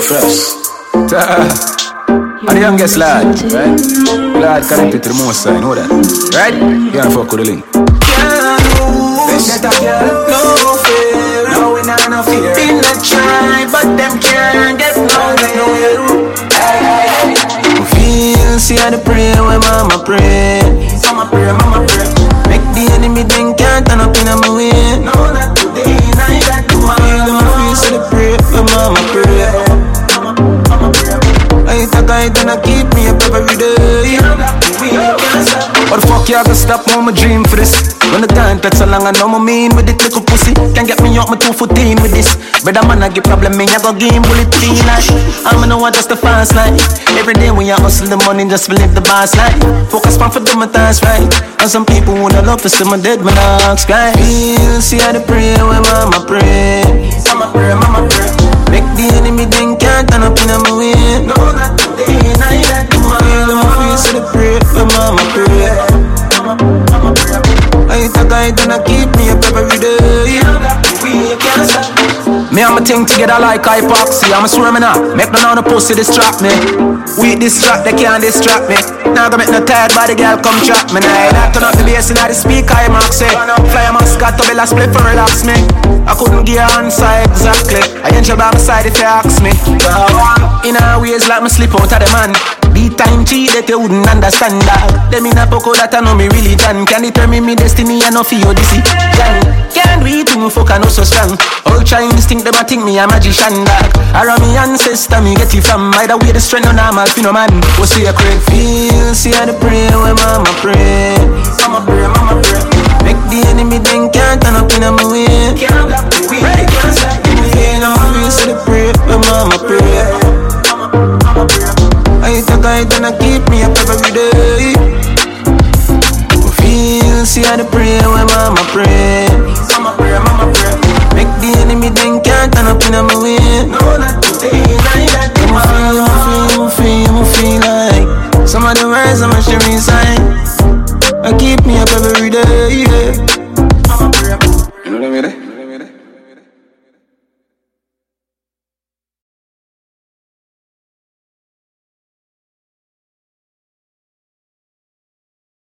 fresh. I'm the youngest lad, right? Lad connected to the most side, know that, right? You can't fuck with the link. Can't lose, no fear, no we not no fear. In the try, but them can't get nowhere. Feel, see how the pray when mama pray. Mama pray, mama pray. Make the enemy think can't turn up in my way. No, not today, now you got to feel, see the pray when mama pray. I thought I done keep me up every day. What the fuck you gonna stop on my dream for this? When the time takes so long, I know my mean with it little pussy. Can't get me out my 214 with this. But I'm gonna get problem, me I go game bullet clean like I'm gonna want just the fast life. Every day when you hustle the money, just to live the boss life. Focus on for doing my task right. And some people wanna love to see my dead when I ask guys. Feel, see how the pray when mama pray. Mama pray, mama pray. Make the enemy think can't turn up in my way. No, not today, now you got to feel, see the pray when mama pray. Mama pray. I thought I done keep me up every day. We can't stop. Me and my thing together like hypoxia. I'm a swimming up, make none of the pussy distract me. We distract, they can't distract me. Now go make no tired body girl come trap me. Now I turn up the bass in the speaker, I max it. Fly a mask, got to be last split for relax me. I couldn't give an answer exactly. I angel by my side if you ask me. In a ways like me slip out of the man. Beat time cheat that you wouldn't understand that. Them in a poco that I know me religion. Can determine me destiny and no fear decision. Can't do it to me fuck I know so strong. All Chinese think them a think me a magician dog. Around me ancestor me get it from. Either way the strength no normal fi no man. What's your crack? Feel, see how the pray when mama pray. Mama pray, mama pray. Make the enemy think can't turn up in my way. Can't block the way, can't stop the way. No feel, see the pray when mama pray. Mama pray. I thought I done keep me up every day. Feel, see how the pray when mama pray. Mama pray, mama pray. Make the enemy think can't turn up in my way. No, not today, now you got to feel.